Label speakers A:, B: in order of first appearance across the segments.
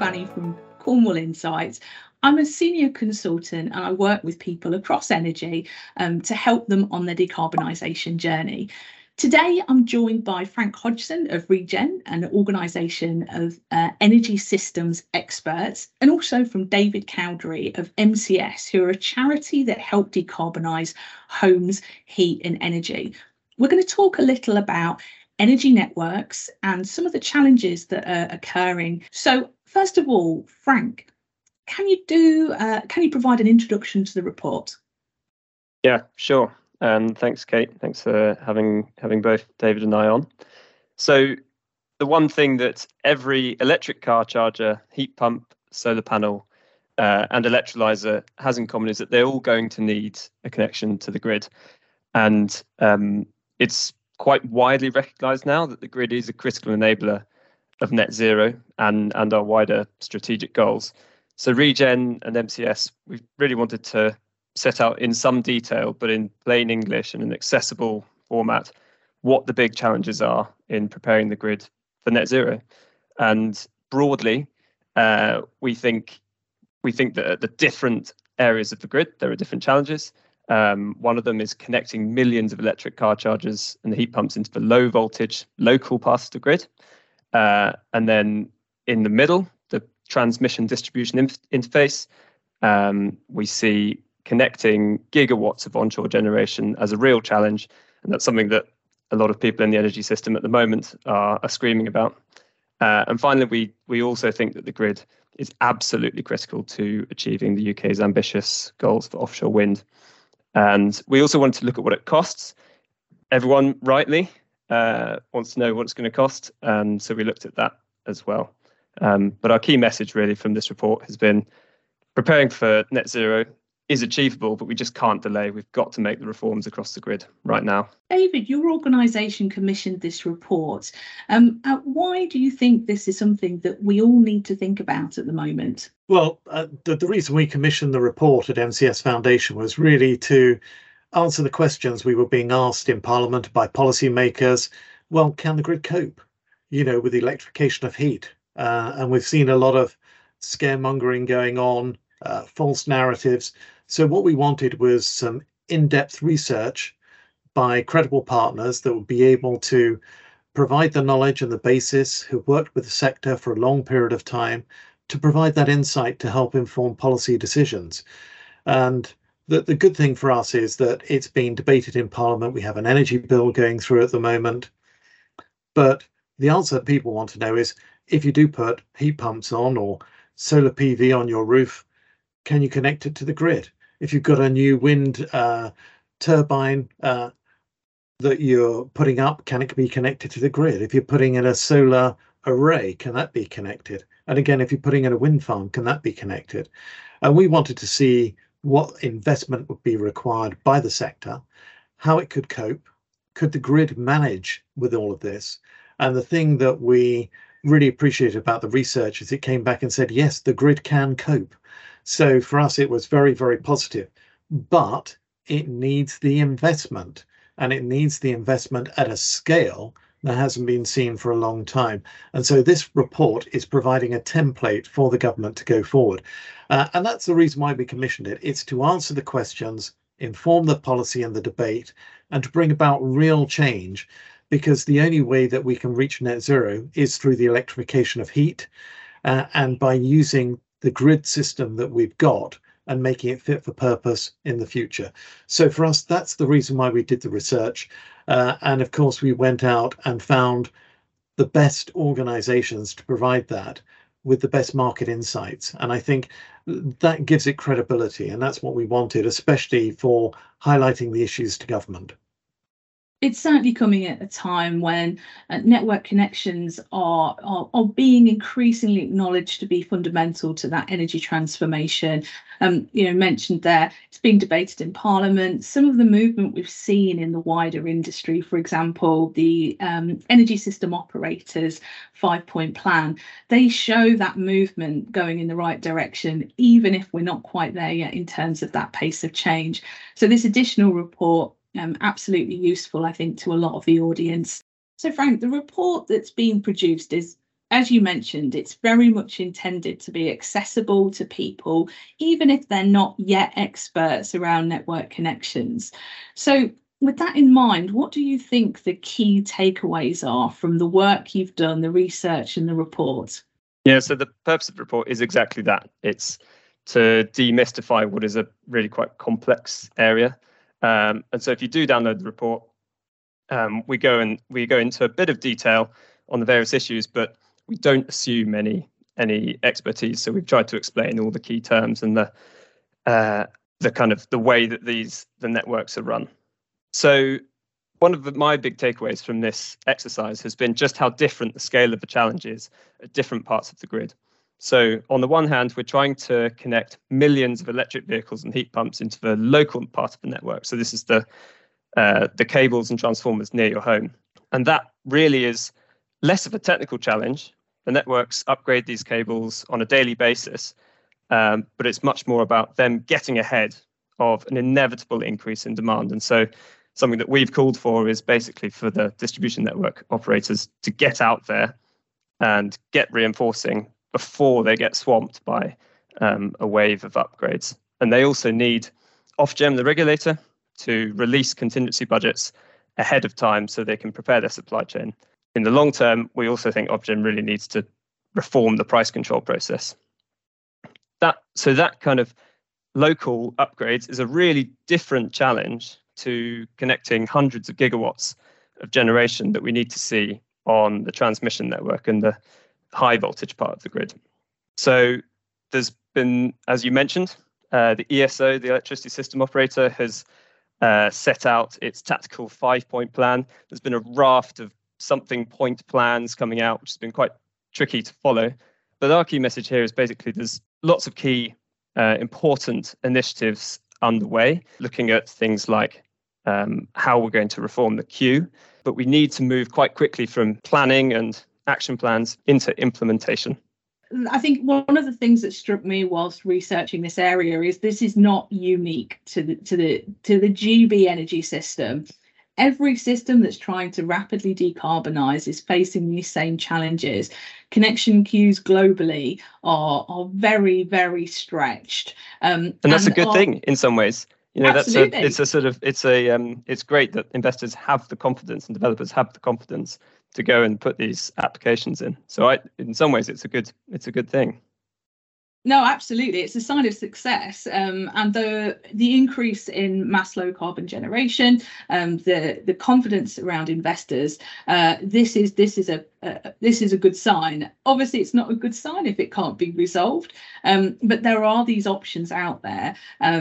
A: Fanny from Cornwall Insights. I'm a senior consultant and I work with people across energy to help them on their decarbonisation journey. Today, I'm joined by Frank Hodgson of Regen, an organisation of energy systems experts, and also from David Cowdery of MCS, who are a charity that help decarbonise homes, heat and energy. We're going to talk a little about energy networks and some of the challenges that are occurring. So first of all, Frank, can you provide an introduction to the report?
B: Yeah, sure. And thanks, Kate. Thanks for having both David and I on. So the one thing that every electric car charger, heat pump, solar panel, and electrolyzer has in common is that they're all going to need a connection to the grid. And it's quite widely recognised now that the grid is a critical enabler of net zero and our wider strategic goals. So Regen and MCS, we really wanted to set out in some detail, but in plain English and an accessible format, what the big challenges are in preparing the grid for net zero. And broadly, we think that at the different areas of the grid, there are different challenges. One of them is connecting millions of electric car chargers and the heat pumps into the low voltage local parts of the grid. And then in the middle, the transmission distribution interface, we see connecting gigawatts of onshore generation as a real challenge. And that's something that a lot of people in the energy system at the moment are screaming about. And finally, we also think that the grid is absolutely critical to achieving the UK's ambitious goals for offshore wind. And we also wanted to look at what it costs. Everyone rightly wants to know what it's going to cost. And so we looked at that as well. But our key message really from this report has been preparing for net zero is achievable, but we just can't delay. We've got to make the reforms across the grid right now.
A: David, your organisation commissioned this report. Why do you think this is something that we all need to think about at the moment?
C: Well, the reason we commissioned the report at MCS Foundation was really to answer the questions we were being asked in Parliament by policymakers. Well, can the grid cope, with the electrification of heat? And we've seen a lot of scaremongering going on, false narratives. So what we wanted was some in-depth research by credible partners that would be able to provide the knowledge and the basis, who've worked with the sector for a long period of time, to provide that insight to help inform policy decisions. And the good thing for us is that it's being debated in Parliament. We have an energy bill going through at the moment. But the answer that people want to know is, if you do put heat pumps on or solar PV on your roof, can you connect it to the grid? If you've got a new wind turbine that you're putting up, can it be connected to the grid? If you're putting in a solar array, can that be connected? And again, if you're putting in a wind farm, can that be connected? And we wanted to see what investment would be required by the sector, how it could cope, could the grid manage with all of this? And the thing that we really appreciated about the research is it came back and said, yes, the grid can cope. So for us, it was very, very positive, but it needs the investment, and it needs the investment at a scale that hasn't been seen for a long time. And so this report is providing a template for the government to go forward. And that's the reason why we commissioned it. It's to answer the questions, inform the policy and the debate, and to bring about real change, because the only way that we can reach net zero is through the electrification of heat and by using the grid system that we've got and making it fit for purpose in the future. So for us, that's the reason why we did the research. And of course, we went out and found the best organizations to provide that with the best market insights. And I think that gives it credibility. And that's what we wanted, especially for highlighting the issues to government.
A: It's certainly coming at a time when network connections are being increasingly acknowledged to be fundamental to that energy transformation. Mentioned there, it's being debated in Parliament. Some of the movement we've seen in the wider industry, for example, the Energy System Operators 5-point plan, they show that movement going in the right direction, even if we're not quite there yet in terms of that pace of change. So this additional report absolutely useful, I think, to a lot of the audience. So Frank, the report that's being produced is as you mentioned, it's very much intended to be accessible to people, even if they're not yet experts around network connections. So with that in mind, what do you think the key takeaways are from the work you've done, the research and the report?
B: Yeah, so the purpose of the report is exactly that. It's to demystify what is a really quite complex area. And so if you do download the report, we go into a bit of detail on the various issues, but we don't assume any expertise. So we've tried to explain all the key terms and the kind of the way that the networks are run. So one of my big takeaways from this exercise has been just how different the scale of the challenge is at different parts of the grid. So on the one hand, we're trying to connect millions of electric vehicles and heat pumps into the local part of the network. So this is the cables and transformers near your home. And that really is less of a technical challenge. The networks upgrade these cables on a daily basis, but it's much more about them getting ahead of an inevitable increase in demand. And so something that we've called for is basically for the distribution network operators to get out there and get reinforcing before they get swamped by a wave of upgrades. And they also need Ofgem, the regulator, to release contingency budgets ahead of time so they can prepare their supply chain. In the long term, we also think Ofgem really needs to reform the price control process. That kind of local upgrades is a really different challenge to connecting hundreds of gigawatts of generation that we need to see on the transmission network and the high voltage part of the grid. So there's been, as you mentioned, the ESO, the Electricity System Operator, has set out its tactical 5-point plan. There's been a raft of something point plans coming out, which has been quite tricky to follow. But our key message here is basically there's lots of key important initiatives underway, looking at things like how we're going to reform the queue. But we need to move quite quickly from planning and action plans into implementation.
A: I think one of the things that struck me whilst researching this area is this is not unique to the GB energy system. Every system that's trying to rapidly decarbonise is facing these same challenges. Connection queues globally are very, very stretched, and
B: that's a good thing in some ways. You know,
A: absolutely.
B: It's great that investors have the confidence and developers have the confidence to go and put these applications in. So in some ways, it's a good thing.
A: No, absolutely. It's a sign of success. And the increase in mass low carbon generation, the confidence around investors, this is a good sign. Obviously, it's not a good sign if it can't be resolved. But there are these options out there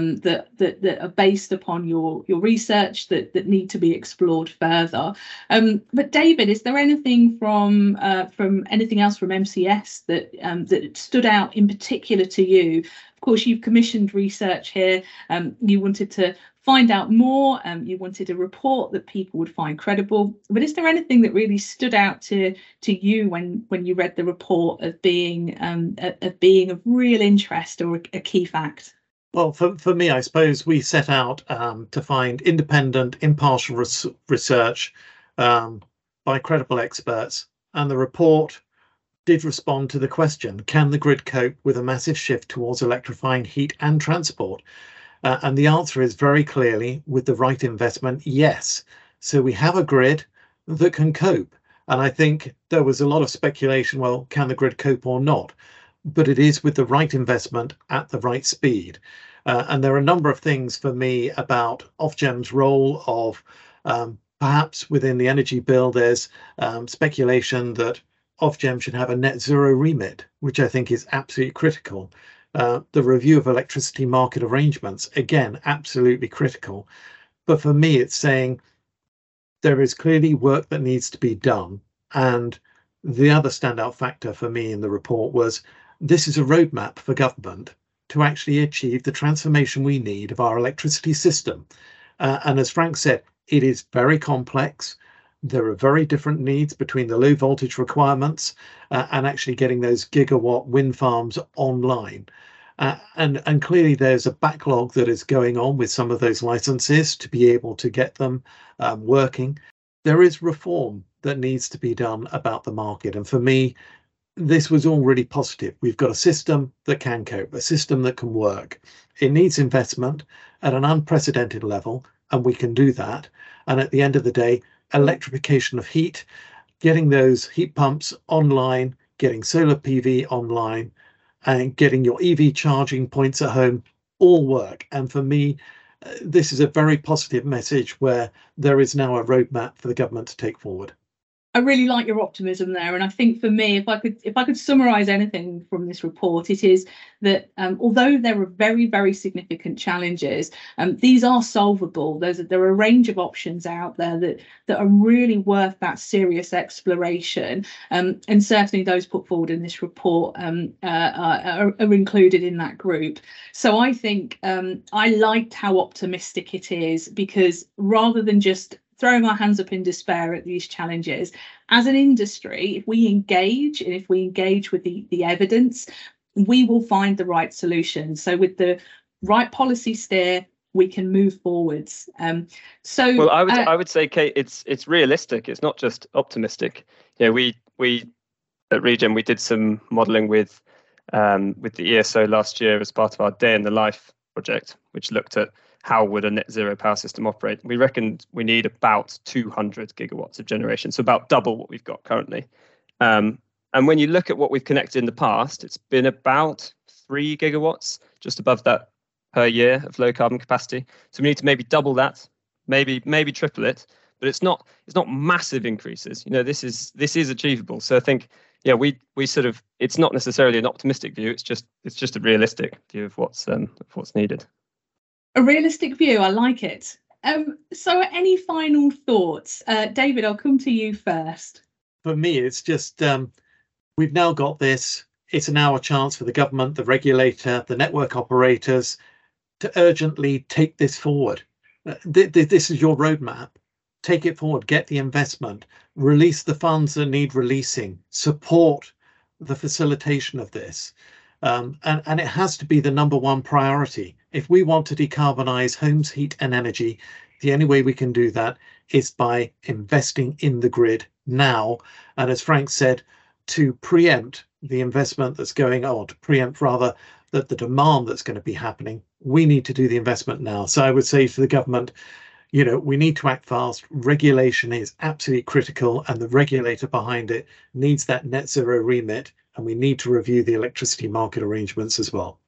A: that are based upon your research that need to be explored further. But David, is there anything from anything else from MCS that stood out in particular to you? Of course, you've commissioned research here. You wanted to find out more. You wanted a report that people would find credible. But is there anything that really stood out to you when you read the report of being of real interest or a key fact?
C: Well, for me, I suppose we set out to find independent, impartial research by credible experts, and the report did respond to the question, can the grid cope with a massive shift towards electrifying heat and transport? And the answer is very clearly, with the right investment, yes. So we have a grid that can cope. And I think there was a lot of speculation, well, can the grid cope or not? But it is with the right investment at the right speed. And there are a number of things for me about Ofgem's role of perhaps within the energy bill, there's speculation that Ofgem should have a net zero remit, which I think is absolutely critical. The review of electricity market arrangements, again, absolutely critical. But for me, it's saying there is clearly work that needs to be done. And the other standout factor for me in the report was this is a roadmap for government to actually achieve the transformation we need of our electricity system. And as Frank said, it is very complex. There are very different needs between the low voltage requirements and actually getting those gigawatt wind farms online. And clearly there's a backlog that is going on with some of those licenses to be able to get them working. There is reform that needs to be done about the market. And for me, this was all really positive. We've got a system that can cope, a system that can work. It needs investment at an unprecedented level, and we can do that. And at the end of the day, electrification of heat, getting those heat pumps online, getting solar PV online, and getting your EV charging points at home all work. And for me, this is a very positive message where there is now a roadmap for the government to take forward.
A: I really like your optimism there, and I think for me, if I could summarise anything from this report, it is that although there are very, very significant challenges, these are solvable. There are a range of options out there that are really worth that serious exploration, and certainly those put forward in this report are included in that group. So I think I liked how optimistic it is, because rather than just throwing our hands up in despair at these challenges, as an industry, if we engage with the evidence, we will find the right solution. So with the right policy steer, we can move forwards.
B: Well, I would say, Kate, it's realistic. It's not just optimistic. Yeah, we at Regen, we did some modelling with the ESO last year as part of our Day in the Life project, which looked at how would a net zero power system operate. We reckoned we need about 200 gigawatts of generation, so about double what we've got currently. And when you look at what we've connected in the past, it's been about 3 gigawatts, just above that per year of low carbon capacity. So we need to maybe double that, maybe triple it, but it's not massive increases. You know, this is achievable. So I think, yeah, we sort of, it's not necessarily an optimistic view. It's just a realistic view of what's needed.
A: A realistic view, I like it. So any final thoughts? David, I'll come to you first.
C: For me, it's just, we've now got this. It's now a chance for the government, the regulator, the network operators to urgently take this forward. This is your roadmap. Take it forward, get the investment, release the funds that need releasing, support the facilitation of this. And it has to be the number one priority. If we want to decarbonize homes, heat and energy, the only way we can do that is by investing in the grid now. And as Frank said, to preempt the investment that's going on, to preempt rather that the demand that's going to be happening, we need to do the investment now. So I would say to the government, you know, we need to act fast. Regulation is absolutely critical, and the regulator behind it needs that net zero remit. And we need to review the electricity market arrangements as well.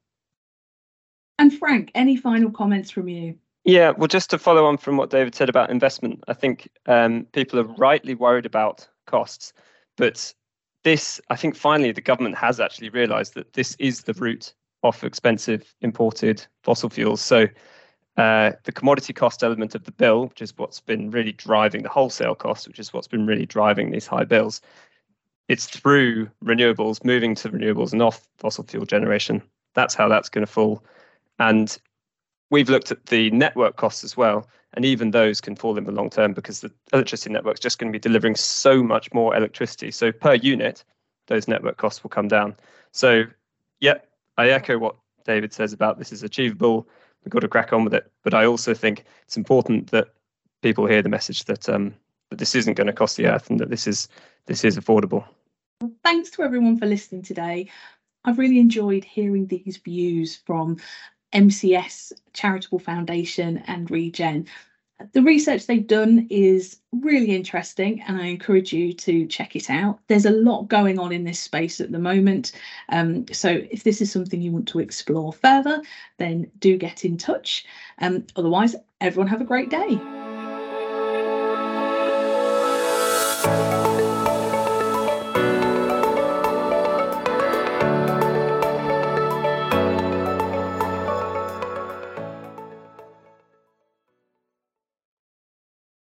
A: And Frank, any final comments from you?
B: Yeah, well, just to follow on from what David said about investment, I think people are rightly worried about costs, but I think finally the government has actually realised that this is the route off expensive imported fossil fuels. So the commodity cost element of the bill, which is what's been really driving the wholesale cost, which is what's been really driving these high bills, it's through renewables, moving to renewables and off fossil fuel generation. That's how that's going to fall. And we've looked at the network costs as well, and even those can fall in the long term because the electricity network's just going to be delivering so much more electricity. So per unit, those network costs will come down. So, yeah, I echo what David says about this is achievable. We've got to crack on with it. But I also think it's important that people hear the message that that this isn't going to cost the earth and that this is affordable.
A: Thanks to everyone for listening today. I've really enjoyed hearing these views from MCS, Charitable Foundation and Regen. The research they've done is really interesting and I encourage you to check it out. There's a lot going on in this space at the moment. So if this is something you want to explore further, then do get in touch. Otherwise, everyone have a great day.